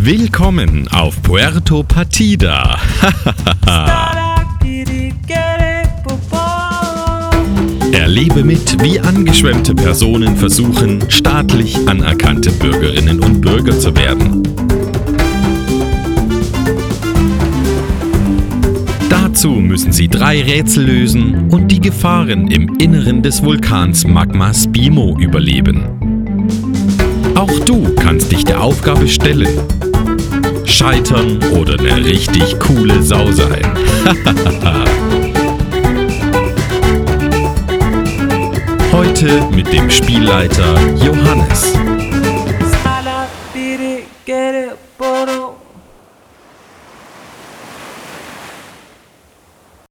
Willkommen auf Puerto Partida. Erlebe mit, wie angeschwemmte Personen versuchen, staatlich anerkannte Bürgerinnen und Bürger zu werden. Dazu müssen sie 3 Rätsel lösen und die Gefahren im Inneren des Vulkans Magma Spimo überleben. Auch du kannst dich der Aufgabe stellen. Scheitern oder eine richtig coole Sau sein. Heute mit dem Spielleiter Johannes.